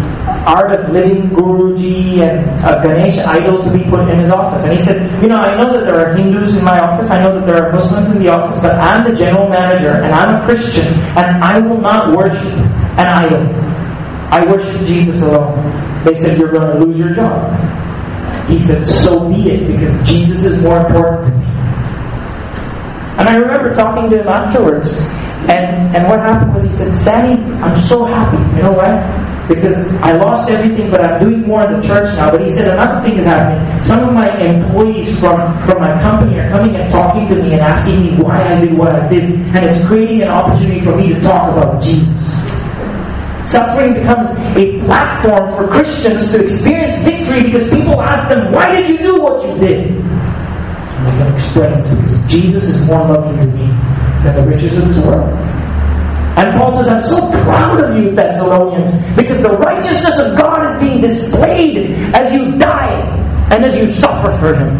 Art of Living Guruji and a Ganesh idol to be put in his office. And he said, I know that there are Hindus in my office, I know that there are Muslims in the office, but I'm the general manager and I'm a Christian and I will not worship an idol. I worship Jesus alone. They said, you're going to lose your job. He said, so be it, because Jesus is more important to me. And I remember talking to him afterwards, and what happened was he said, Sammy, I'm so happy. You know why? Because I lost everything, but I'm doing more in the church now. But he said another thing is happening. Some of my employees from my company are coming and talking to me and asking me why I did what I did. And it's creating an opportunity for me to talk about Jesus. Suffering becomes a platform for Christians to experience victory because people ask them, why did you do what you did? And they can explain it because Jesus is more lovely to me than the riches of this world. And Paul says, I'm so proud of you, Thessalonians, because the righteousness of God is being displayed as you die and as you suffer for Him.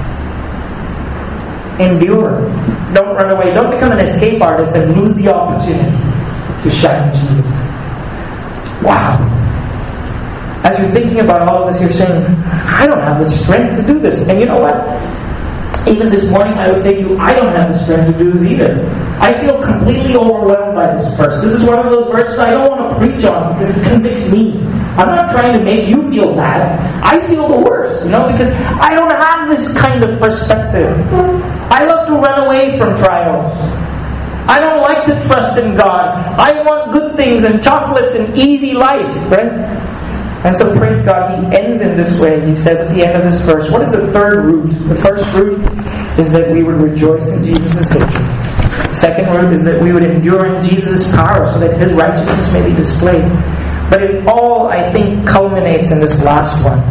Endure. Don't run away. Don't become an escape artist and lose the opportunity to shine Jesus. Wow. As you're thinking about all of this, you're saying, I don't have the strength to do this. And you know what? Even this morning I would say to you, I don't have the strength to do this either. I feel completely overwhelmed by this verse. This is one of those verses I don't want to preach on because it convicts me. I'm not trying to make you feel bad. I feel the worst, because I don't have this kind of perspective. I love to run away from trials. I don't like to trust in God. I want good things and chocolates and easy life, right? And so praise God, he ends in this way. He says at the end of this verse, what is the third root? The first root is that we would rejoice in Jesus' victory. The second root is that we would endure in Jesus' power so that His righteousness may be displayed. But it all, I think, culminates in this last one.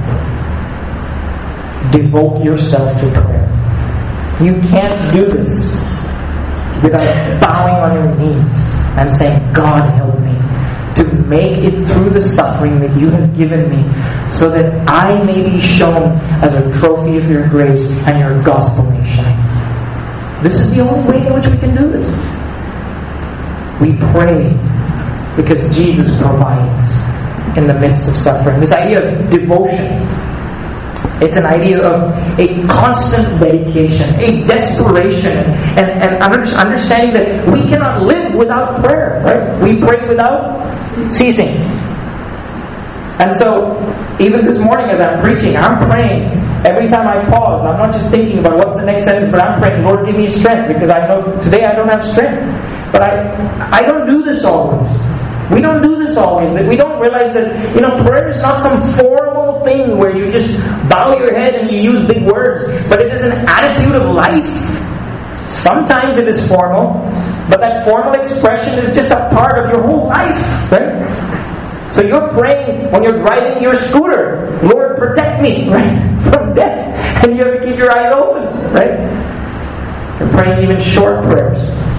Devote yourself to prayer. You can't do this without bowing on your knees and saying, God help me to make it through the suffering that you have given me so that I may be shown as a trophy of your grace and your gospel may shine. This is the only way in which we can do this. We pray because Jesus provides in the midst of suffering. This idea of devotion, it's an idea of a constant dedication, a desperation, and understanding that we cannot live without prayer, right? We pray without ceasing. And so, even this morning as I'm preaching, I'm praying. Every time I pause, I'm not just thinking about what's the next sentence, but I'm praying, Lord, give me strength, because I know today I don't have strength. But I don't do this always. We don't do this always. That we don't realize that, prayer is not some formal thing where you just bow your head and you use big words, but it is an attitude of life. Sometimes it is formal, but that formal expression is just a part of your whole life, right? So you're praying when you're driving your scooter, Lord, protect me, right, from death, and you have to keep your eyes open, right? You're praying even short prayers.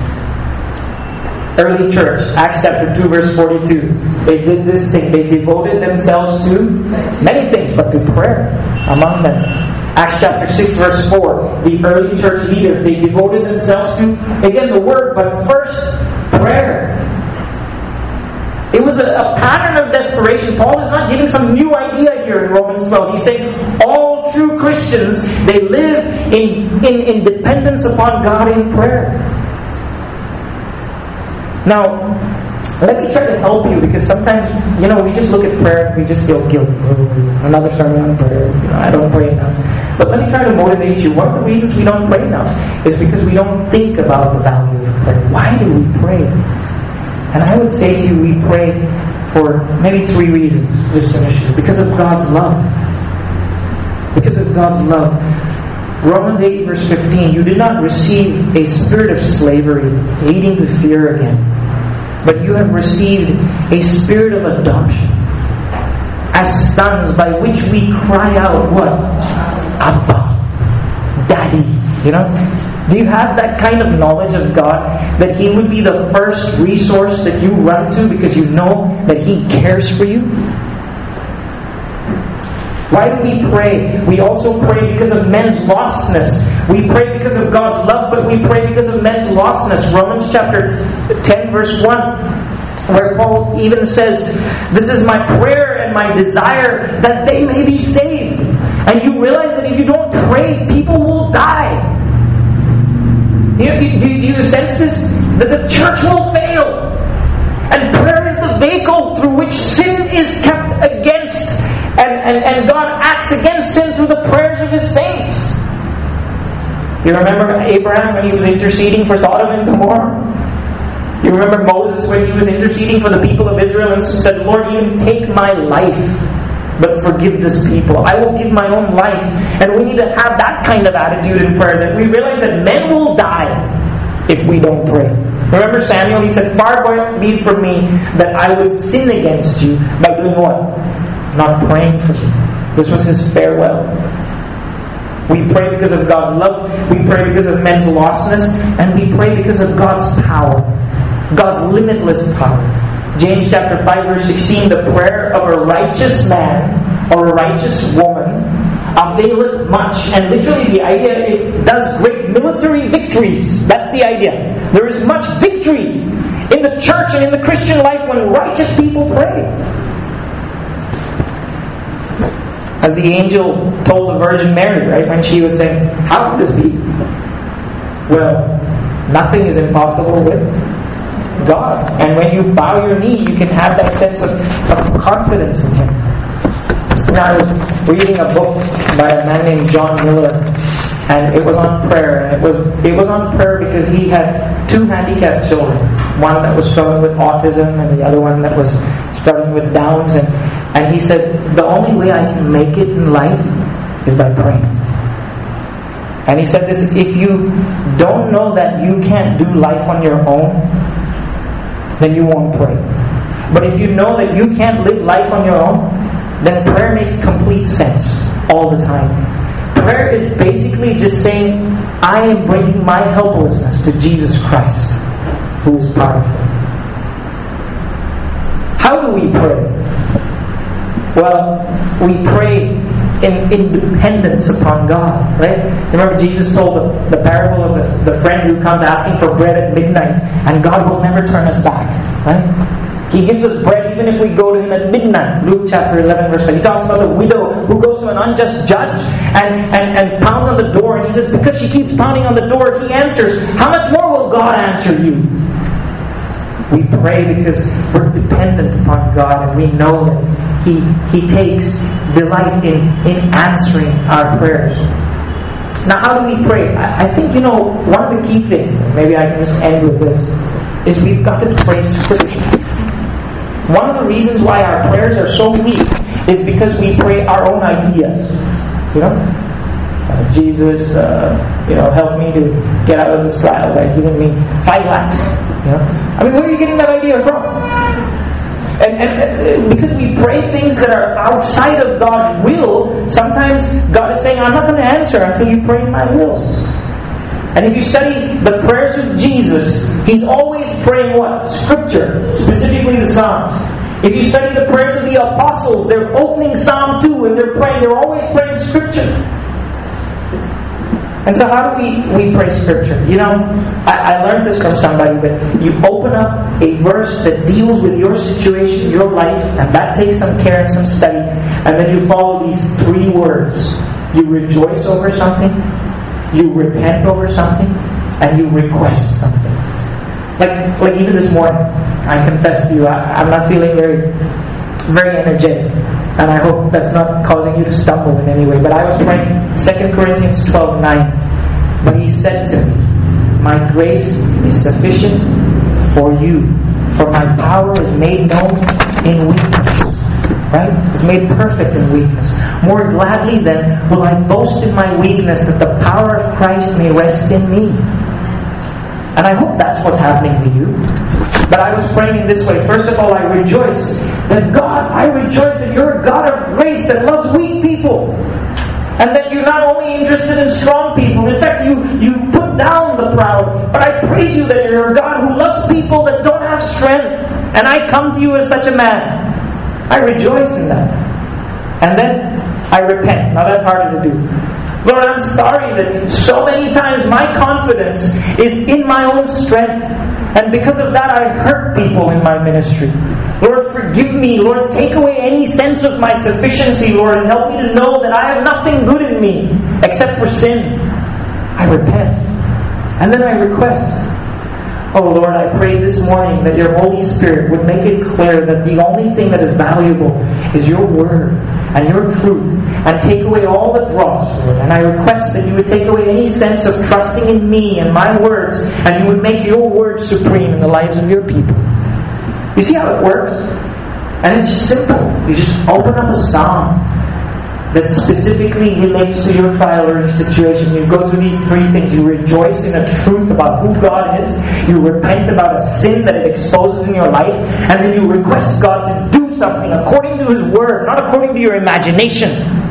Early church, Acts chapter 2 verse 42. They did this thing. They devoted themselves to many things, but to prayer among them. Acts chapter 6 verse 4. The early church leaders, they devoted themselves to, again, the word, but first, prayer. It was a pattern of desperation. Paul is not giving some new idea here in Romans 12. He's saying all true Christians, they live in dependence upon God in prayer. Now, let me try to help you, because sometimes, we just look at prayer and we just feel guilty. Another sermon on prayer. I don't pray enough. But let me try to motivate you. One of the reasons we don't pray enough is because we don't think about the value of prayer. Why do we pray? And I would say to you, we pray for maybe 3 reasons, just initially. Because of God's love. Because of God's love. Romans 8 verse 15, you did not receive a spirit of slavery leading to fear again, but you have received a spirit of adoption as sons, by which we cry out, what? Abba, Daddy. Do you have that kind of knowledge of God, that He would be the first resource that you run to because you know that He cares for you? Why do we pray? We also pray because of men's lostness. We pray because of God's love, but we pray because of men's lostness. Romans chapter 10 verse 1, where Paul even says, this is my prayer and and my desire that they may be saved. And you realize that if you don't pray, people will die. Do you sense this? That the church will fail. And prayer is the vehicle through which sin is kept against. And God acts against sin through the prayers of His saints. You remember Abraham when he was interceding for Sodom and Gomorrah? You remember Moses when he was interceding for the people of Israel and said, Lord, even take my life, but forgive this people. I will give my own life. And we need to have that kind of attitude in prayer, that we realize that men will die if we don't pray. Remember Samuel? He said, far be it from me that I would sin against you by doing what? Not praying for you. This was his farewell. We pray because of God's love. We pray because of men's lostness. And we pray because of God's power. God's limitless power. James chapter 5 verse 16, the prayer of a righteous man or a righteous woman availeth much. And literally the idea, it does great military victories. That's the idea. There is much victory in the church and in the Christian life when righteous people pray. As the angel told the Virgin Mary, right, when she was saying, how could this be? Well, nothing is impossible with God. And when you bow your knee, you can have that sense of confidence in Him. Now, I was reading a book by a man named John Miller, and it was on prayer. And it was on prayer because he had two handicapped children. One that was struggling with autism, and the other one that was struggling with Downs. And he said, the only way I can make it in life is by praying. And he said this, if you don't know that you can't do life on your own, then you won't pray. But if you know that you can't live life on your own, then prayer makes complete sense all the time. Prayer is basically just saying, I am bringing my helplessness to Jesus Christ, who is powerful. How do we pray? Well, we pray in dependence upon God, right? Remember Jesus told the parable of the friend who comes asking for bread at midnight, and God will never turn us back, right? He gives us bread even if we go to Him at midnight. Luke chapter 11 verse 7. He talks about the widow who goes to an unjust judge and pounds on the door, and he says, because she keeps pounding on the door, He answers, how much more will God answer you? We pray because we're dependent upon God, and we know that He takes delight in answering our prayers. Now, how do we pray? I think, one of the key things, and maybe I can just end with this, is we've got to pray Scripture. One of the reasons why our prayers are so weak is because we pray our own ideas. Jesus, help me to get out of this trial by giving me 5 lakhs. Where are you getting that idea from? And because we pray things that are outside of God's will, sometimes God is saying, I'm not going to answer until you pray in my will. And if you study the prayers of Jesus, He's always praying what? Scripture, specifically the Psalms. If you study the prayers of the apostles, they're opening Psalm 2 and they're always praying Scripture. And so how do we pray Scripture? I learned this from somebody, but you open up a verse that deals with your situation, your life, and that takes some care and some study, and then you follow these 3 words. You rejoice over something, you repent over something, and you request something. Like even this morning, I confess to you, I'm not feeling very, very energetic. And I hope that's not causing you to stumble in any way. But I was praying 2 Corinthians 12:9. But He said to me, my grace is sufficient for you, for my power is made known in weakness. Right? It's made perfect in weakness. More gladly then will I boast in my weakness, that the power of Christ may rest in me. And I hope that's what's happening to you. But I was praying in this way. First of all, I rejoice that you're a God of grace that loves weak people. And that you're not only interested in strong people. In fact, you put down the proud. But I praise you that you're a God who loves people that don't have strength. And I come to you as such a man. I rejoice in that. And then I repent. Now that's harder to do. Lord, I'm sorry that so many times my confidence is in my own strength. And because of that, I hurt people in my ministry. Lord, forgive me. Lord, take away any sense of my sufficiency, Lord, and help me to know that I have nothing good in me except for sin. I repent. And then I request. Oh Lord, I pray this morning that your Holy Spirit would make it clear that the only thing that is valuable is your word and your truth, and take away all the dross, Lord. And I request that you would take away any sense of trusting in me and my words, and you would make your word supreme in the lives of your people. You see how it works? And it's just simple. You just open up a psalm that specifically relates to your trial or your situation. You go through these three things. You rejoice in the truth about who God is. You repent about a sin that it exposes in your life. And then you request God to do something according to His Word, not according to your imagination.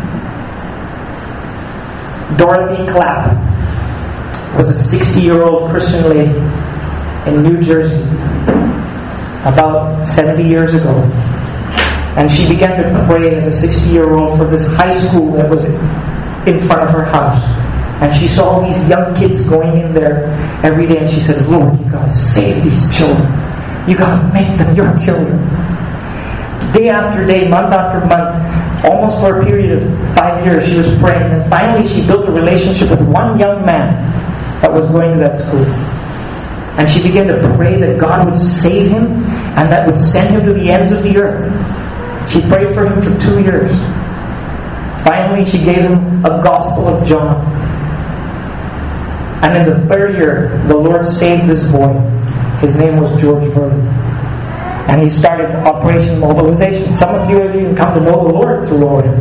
Dorothy Clapp was a 60-year-old Christian lady in New Jersey about 70 years ago. And she began to pray as a 60-year-old for this high school that was in front of her house. And she saw all these young kids going in there every day, and she said, Lord, you got to save these children. You got to make them your children. Day after day, month after month, almost for a period of 5 years, she was praying. And finally, she built a relationship with one young man that was going to that school. And she began to pray that God would save him and that would send him to the ends of the earth. She prayed for him for 2 years. Finally, she gave him a Gospel of John. And in the third year, the Lord saved this boy. His name was George Vernon. And he started Operation Mobilization. Some of you have even come to know the Lord through Owen.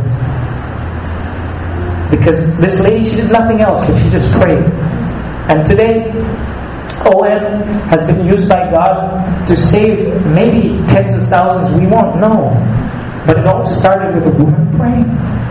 Because this lady, she did nothing else, but she just prayed. And today, OM has been used by God to save maybe tens of thousands. We won't know. But it all started with a woman praying.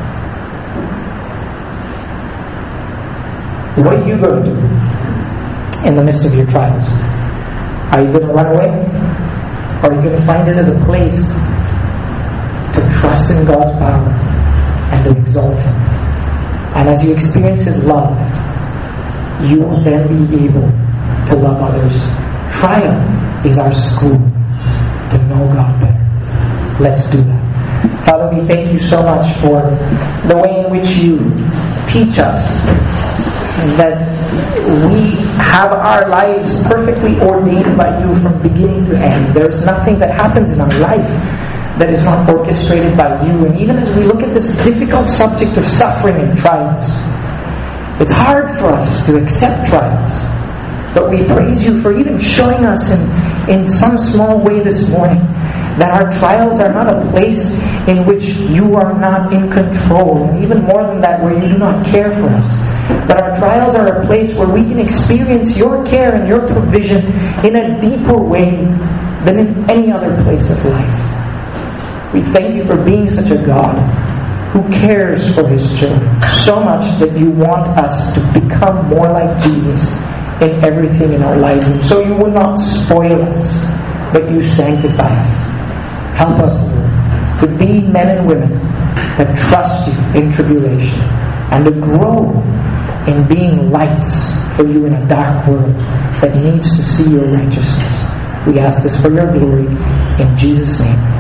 What are you going to do in the midst of your trials? Are you going to run away? Or are you going to find it as a place to trust in God's power and to exalt Him? And as you experience His love, you will then be able to love others. Trial is our school to know God better. Let's do that. Father, we thank you so much for the way in which you teach us that we have our lives perfectly ordained by you from beginning to end. There's nothing that happens in our life that is not orchestrated by you. And even as we look at this difficult subject of suffering and trials, it's hard for us to accept trials. But we praise you for even showing us in some small way this morning that our trials are not a place in which you are not in control. And even more than that, where you do not care for us. That our trials are a place where we can experience your care and your provision in a deeper way than in any other place of life. We thank you for being such a God who cares for His children so much that you want us to become more like Jesus in everything in our lives. And so you will not spoil us, but you sanctify us. Help us, Lord, to be men and women that trust you in tribulation and to grow in being lights for you in a dark world that needs to see your righteousness. We ask this for your glory in Jesus' name.